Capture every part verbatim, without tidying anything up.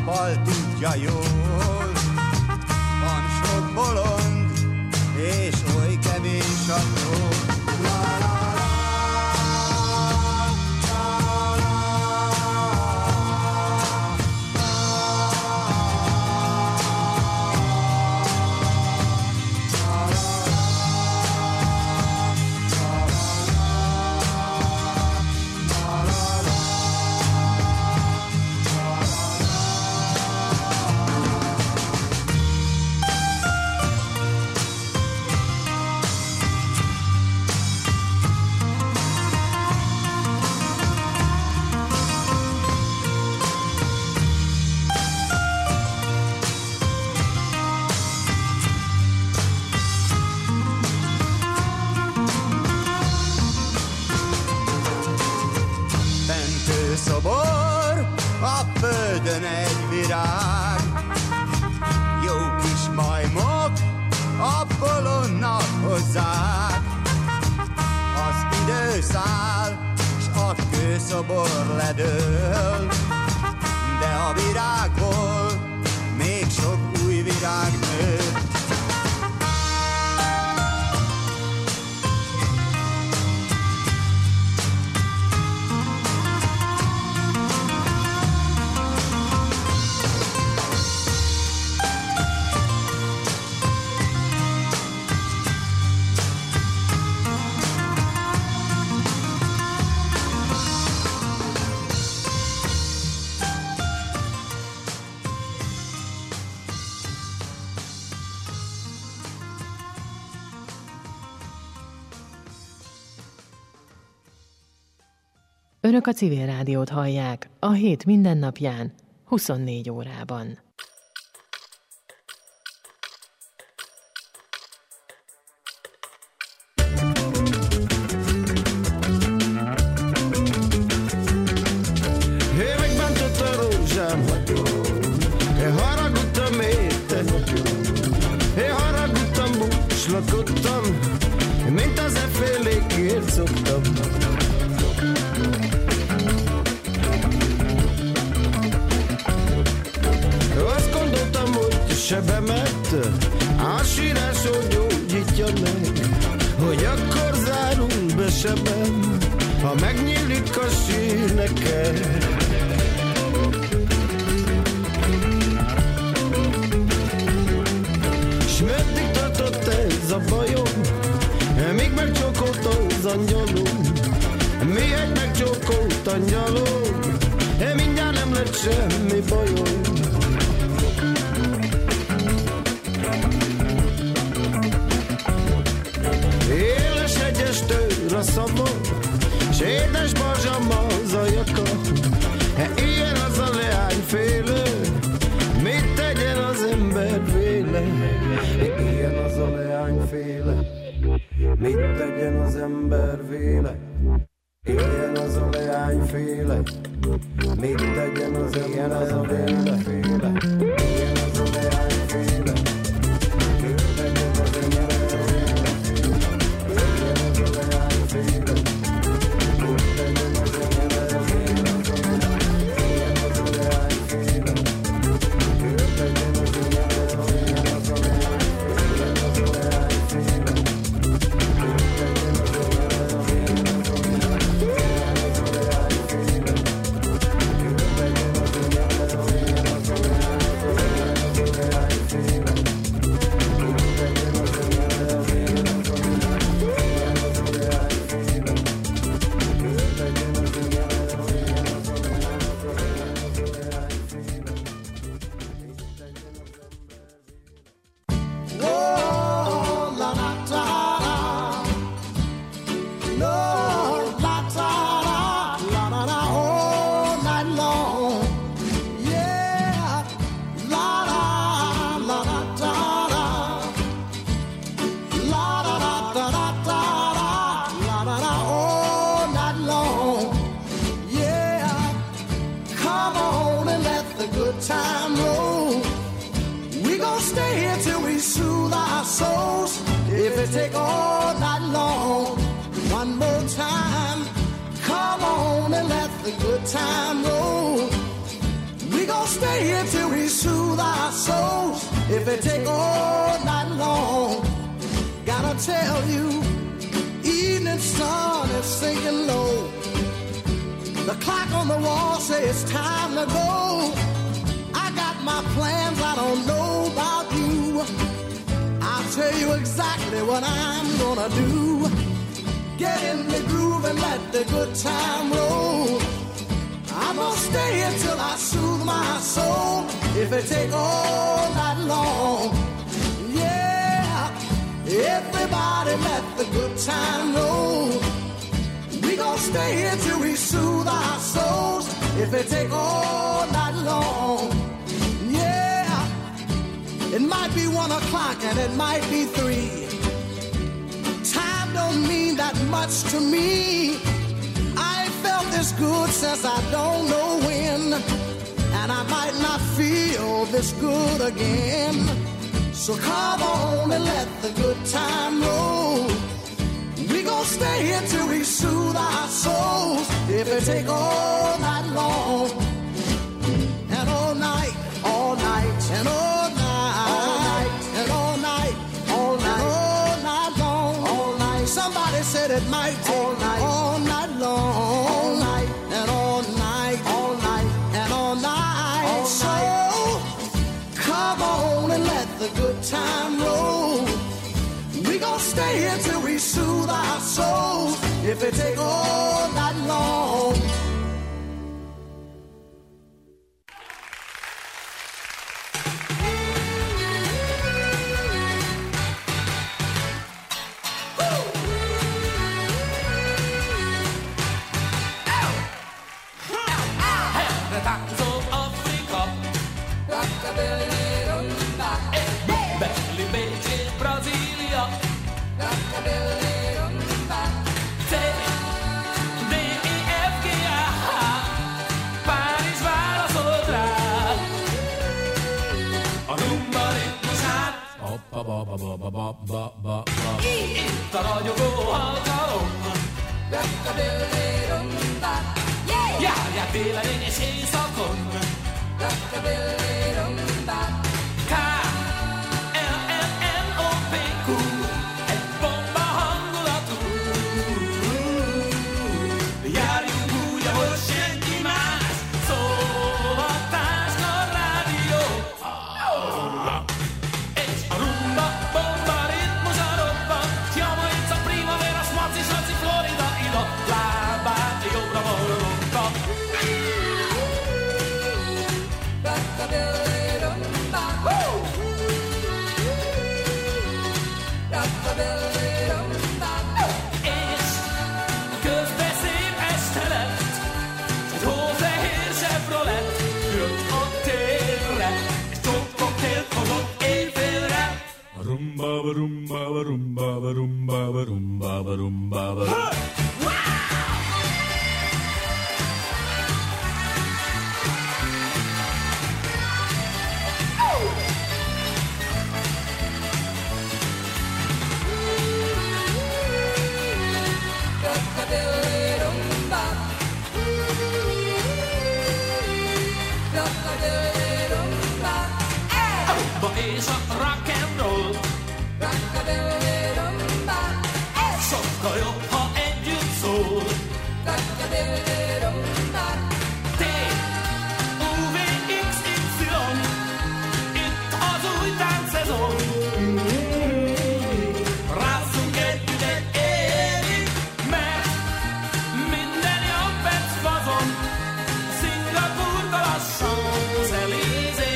nappal tudja jól. Van sok bolond, és oly kevés a tról. Szobor, a földön egy virág, jó kis majmok a bolondnak hozzák. Az idő száll, s a kőszobor ledől, de a virágból még sok új virág nő. Önök a Civil Rádiót hallják a hét mindennapján, huszonnégy órában. Hé, megbántott a rózsám, hé, haragudtam érte, hé, haragudtam, búslakodtam, mint az effélékért szoktam. Sebemet a sírásod gyógyítja meg, hogy akkor zárunk be sebem, ha megnyílik a sír neked. S meddig tartott ez a bajom, míg megcsókolt az angyalom, mi egy megcsókolt angyalom, mindjárt nem lett semmi bajom. Éles hegyes tőr a szabon, s édes barzsam az ajaka. Ilyen az a leányféle, mit tegyen az ember véle? Ilyen az a leányféle, mit tegyen az ember véle? Ilyen az a leányféle, mit tegyen az ember véle? Ilyen az a leányféle. Take all night long. One more time, come on and let the good time roll. We gon' stay here till we soothe our souls. If it take all night long, gotta tell you, evening sun is sinking low. The clock on the wall says it's time to go. I got my plans, I don't know about you. I'll tell you exactly what I'm gonna do. Get in the groove and let the good time roll. I'm gonna stay here till I soothe my soul. If it take all night long, yeah. Everybody let the good time roll. We gon' stay here till we soothe our souls. If it take all night long, yeah. It might be one o'clock and it might be three. Time don't mean that much to me. I ain't felt this good since I don't know when, and I might not feel this good again. So come on and let the good time roll. We gon' stay here till we soothe our souls. If it take all night long, and all night, all night, and all night, and all night, all night, all night long, all night. Somebody said it might take all night, all night long, all night, and all night, all night, and all night. So come on and let the good time roll. We gon' stay here till we soothe our souls. If it take all night long. Itt a ragyogó hatalom. Járják télen és éjszakon. K L M N O P Q, egy bomba hangulatú. Járjunk úgy, ahogy senki más. Szóvatáska rádió. És a rumba bomba ritmusa robban. Jamaica, primavera, smaci, saci, Florida, ida. Lábát jobbra balra. És közben szép este lett, egy hófehér Chevrolet jött a térre, és sok koktélt hozott éjfélre. Rumba, rumba, rumba, rumba, rumba, rumba, rumba. És a rock and roll sokkal jobb, ha együtt szól. T U V X Y, itt az új táncszezon. Rázzunk együtt egy évig, mert minden jobb perc fazon. Szingapúrba lassan Champs-Élysées.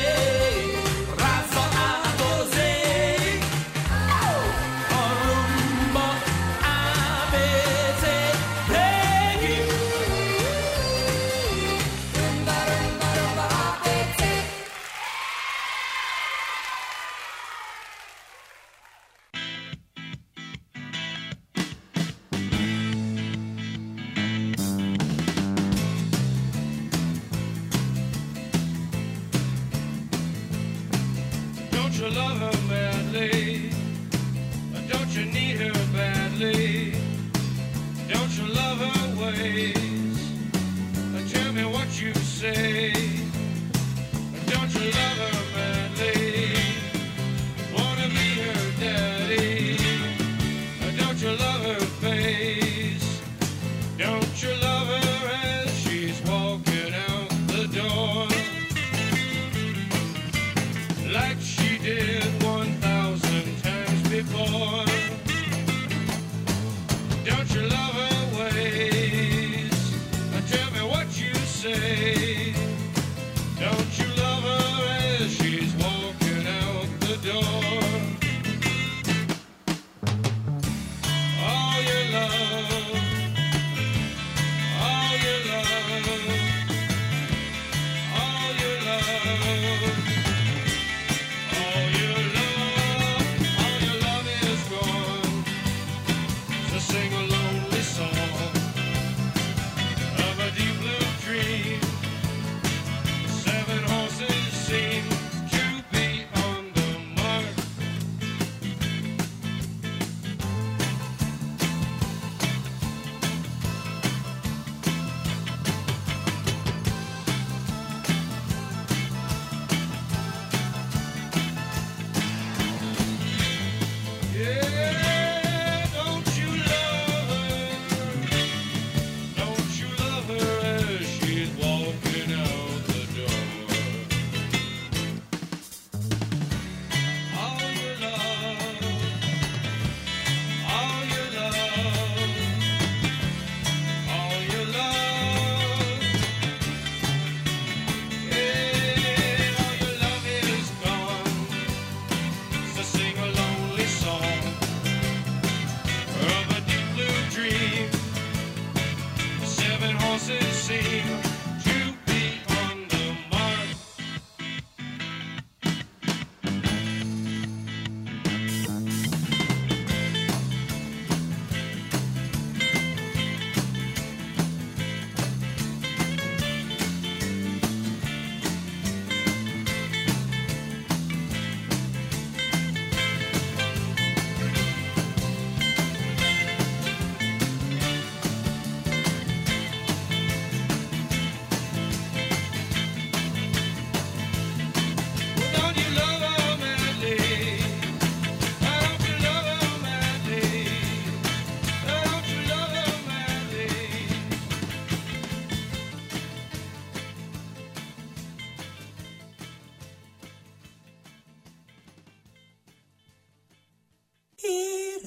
you love her badly? Don't you need her badly? Don't you love her ways? Tell me what you say.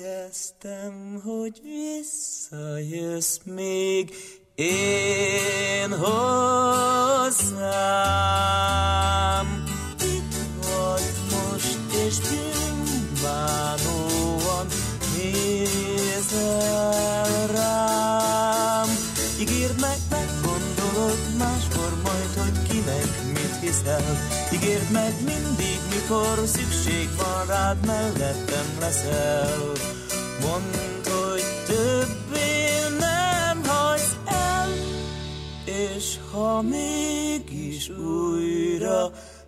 Éreztem, hogy visszajössz még én hozzám. Itt vagy most, és bűnbánóan nézel rám. Ígérd meg, meggondolod máskor majd, hogy kinek mit hiszel. Ígérd meg mindig, mikor szükség van rád, mellettem leszel. Mondd, hogy többé nem hagysz el, és ha mégis újra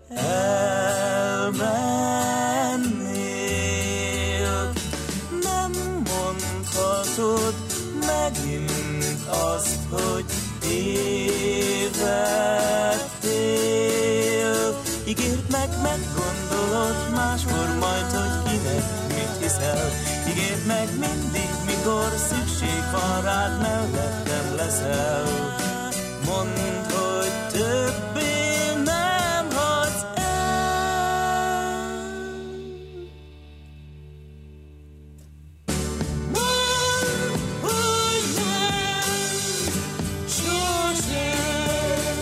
elmennél, nem mondhatod megint azt, hogy tévedtél. Ígérd meg, meggondolod máskor majd, hogy kinek mit hiszel. Ígérd meg mindig, mikor szükség van rád, mellettem leszel. Mondd, hogy többé nem hagysz el. Mondd, hogy nem, sosem.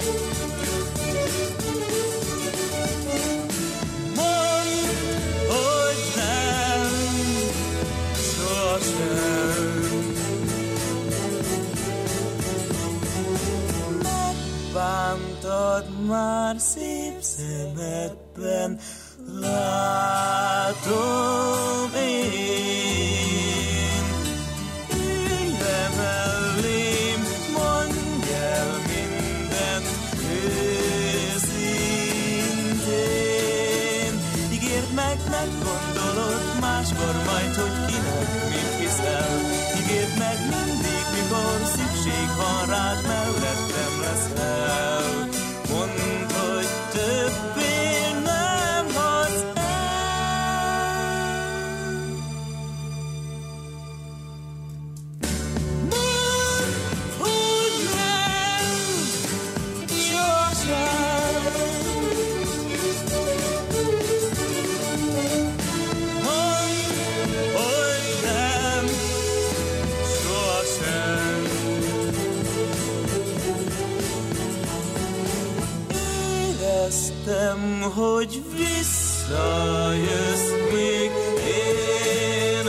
Mondd, hogy nem, sosem. Megbántad már szép szemedben, látom én. Ülj le mellém, mondj el mindent őszintén. Ígérd meg, meggondolod máskor majd, hogy kinek mit hiszel. Ígérd meg mindig, mikor szükség van rád, mellettem leszel. Mondd, hogy többé nem hagysz el. Mondd, hogy nem, sosem. Mondd, hogy nem, sosem. Éreztem, hogy visszajössz még én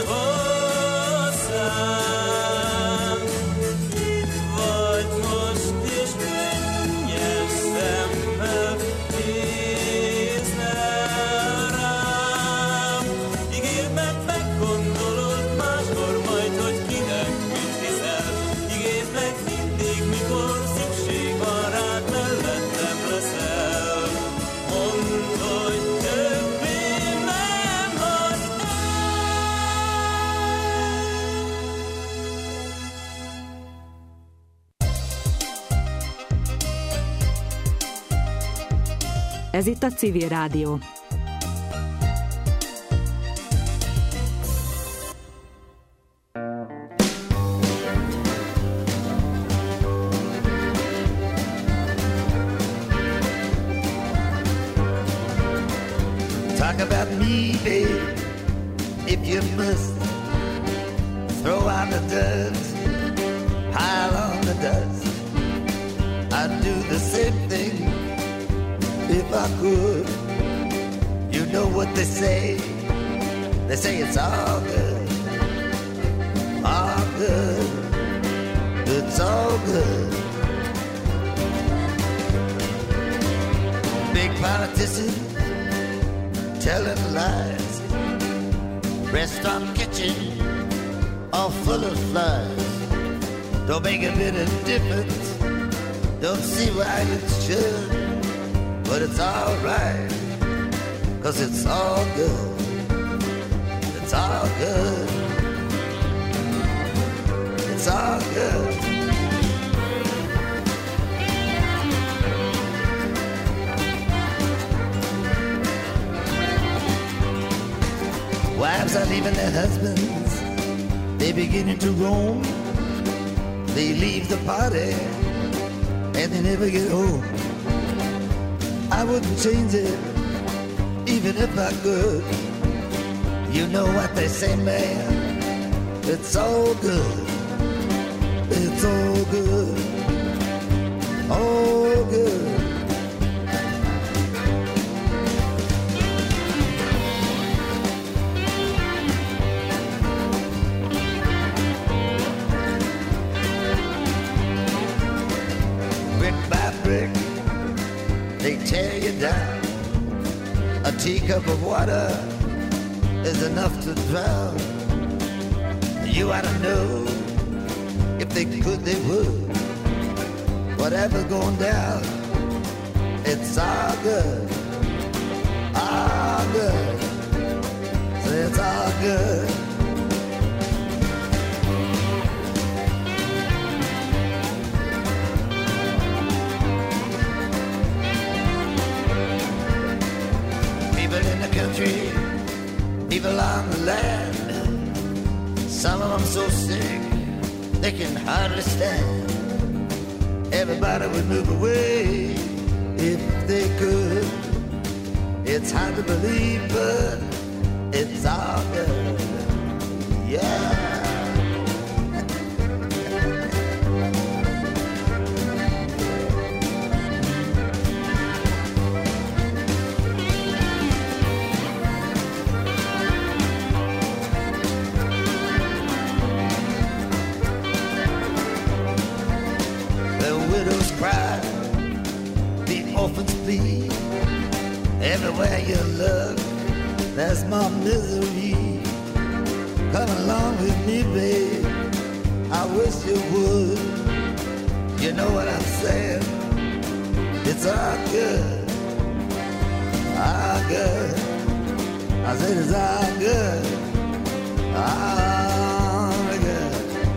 hozzám. Itt vagy most, és könnyes szemmel nézel rám. Ígérd meg, meggondolod máskor majd, hogy kinek mit hiszel. Ígérd meg mindig, mikor szükség van rád, mellettem leszel. Mondd, hogy többé nem hagysz el. Ez itt a Civil Rádió. Talk about me, babe, if you must. Throw out the dust, pile on the dust. I'd do the same thing if I could. You know what they say, they say it's all good, all good, it's all good. Big politicians telling lies, restaurant kitchen all full of flies. Don't make a bit of difference, don't see why it should, but it's all right, cause it's all good, it's all good, it's all good. Wives are leaving their husbands, they beginning to roam. They leave the party and they never get home. I wouldn't change it, even if I could. You know what they say, man, It's all good. It's all good. All good. Brick by brick, they tear you down. A teacup of water is enough to drown. You ought to know, if they could, they would. Whatever's going down, it's all good, all good. So it's all good. People in the country, people on the land, some of them so sick, they can hardly stand. Everybody would move away if they could. It's hard to believe, but it's all good. Yeah. Cry, the orphans bleed. Everywhere you look, there's more misery. Come along with me, babe. I wish you would. You know what I'm saying? It's all good, all good. I said it's all good, all good.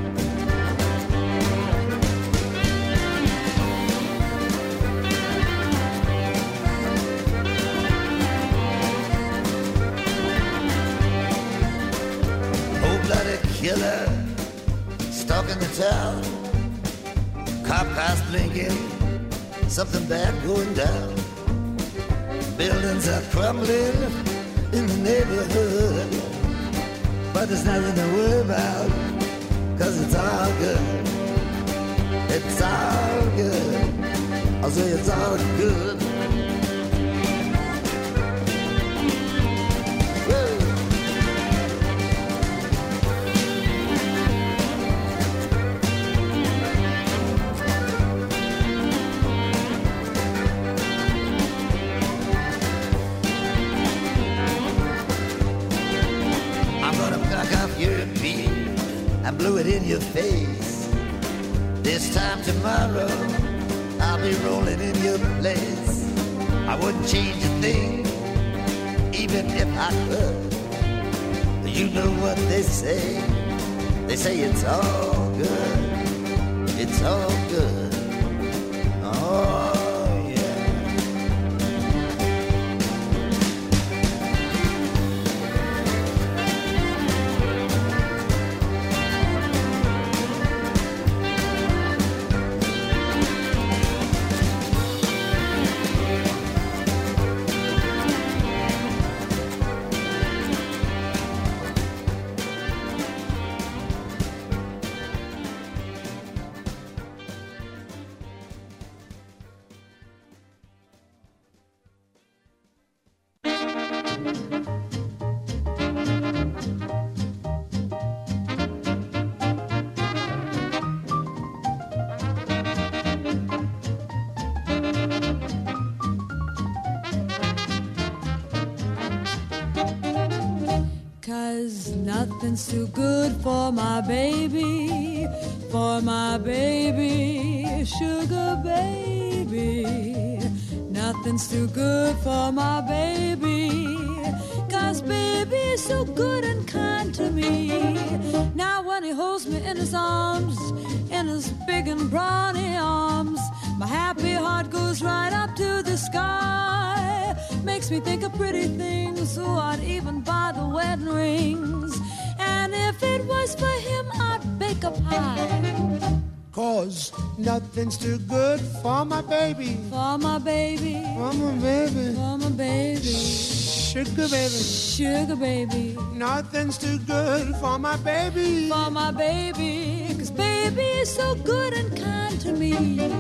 Killer stalking the town, cop cars blinking, something bad going down. Buildings are crumbling in the neighborhood, but there's nothing to worry about, cause it's all good. It's all good. I'll say it's all good. Blew it in your face. This time tomorrow, I'll be rolling in your place. I wouldn't change a thing, even if I could. You know what they say. They say it's all good. It's all good. Oh. Nothing's too good for my baby, for my baby, sugar baby. Nothing's too good for my baby, cause baby's so good and kind to me. Now when he holds me in his arms, in his big and brawny arms, my happy heart goes right up to the sky. Makes me think of pretty things, so I'd even buy the wedding rings. And if it was for him, I'd bake a pie. Cause nothing's too good for my baby. For my baby. For my baby. For my baby. Sugar baby, sugar baby, nothing's too good for my baby, for my baby, 'cause baby is so good and kind to me.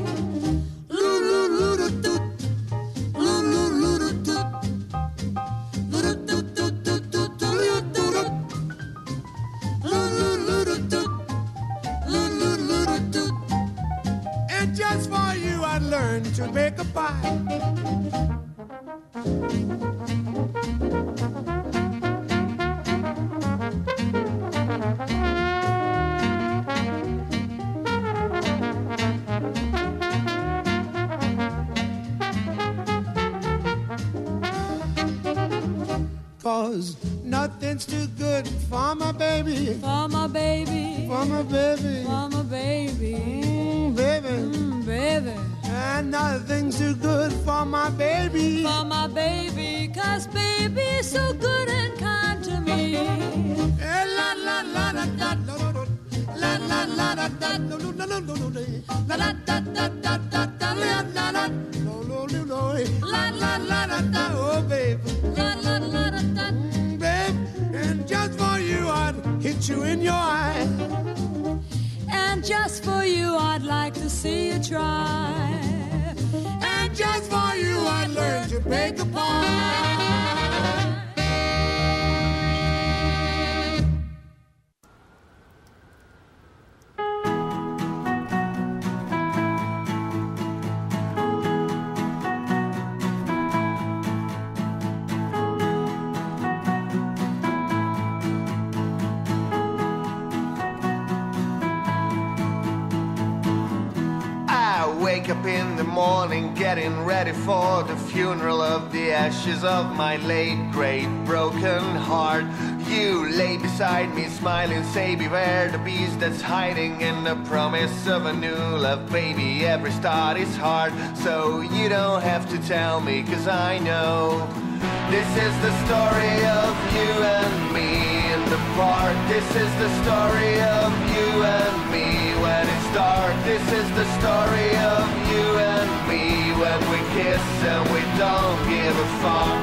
And just for you I learned to make a pie. Cause nothing's too good for my baby, for my baby, for my baby, for my baby, mm, baby, mm, baby. And nothing's too good for my baby, for my baby, 'cause baby is so good and kind to me. Eh, la la la la la la la la la la no no no no no la la da da da da da la la la no no no no la la la la da oh baby la la la la da babe, and just for you I'd hit you in your eye, and just for you I'd like to see you try, and just for you I'd learn to bake a pie. Wake up in the morning, getting ready for the funeral of the ashes of my late great broken heart. You lay beside me, smiling, say beware the beast that's hiding in the promise of a new love, baby. Every start is hard, so you don't have to tell me, 'cause I know this is the story of you and me in the park. This is the story of you and me when it's dark. This is the story of you and me when we kiss and we don't give a fuck.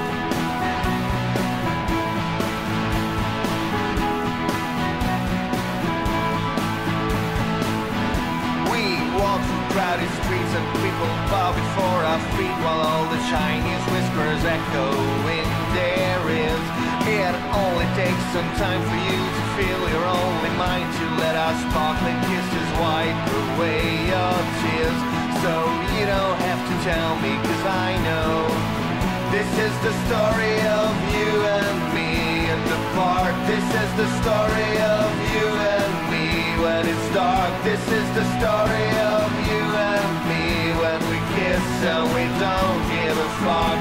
We walk through crowded streets and people bow before our feet while all the Chinese whispers echo in their ears. It only takes some time for you to feel your only mind, to let our sparkling kisses wipe away your tears. So you don't have to tell me, 'cause I know this is the story of you and me in the park. This is the story of you and me when it's dark. This is the story of you and me when we kiss and we don't give a fuck.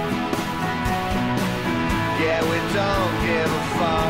Yeah, we don't give a fuck.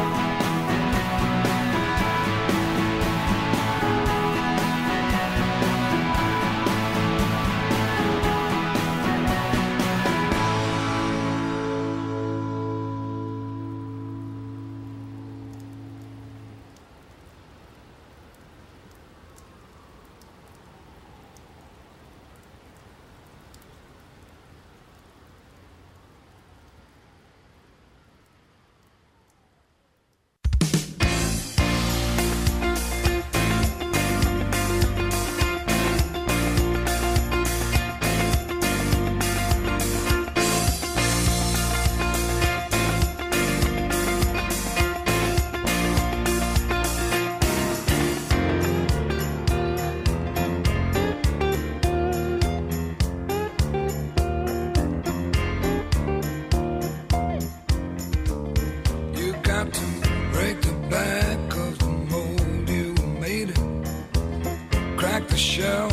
Shell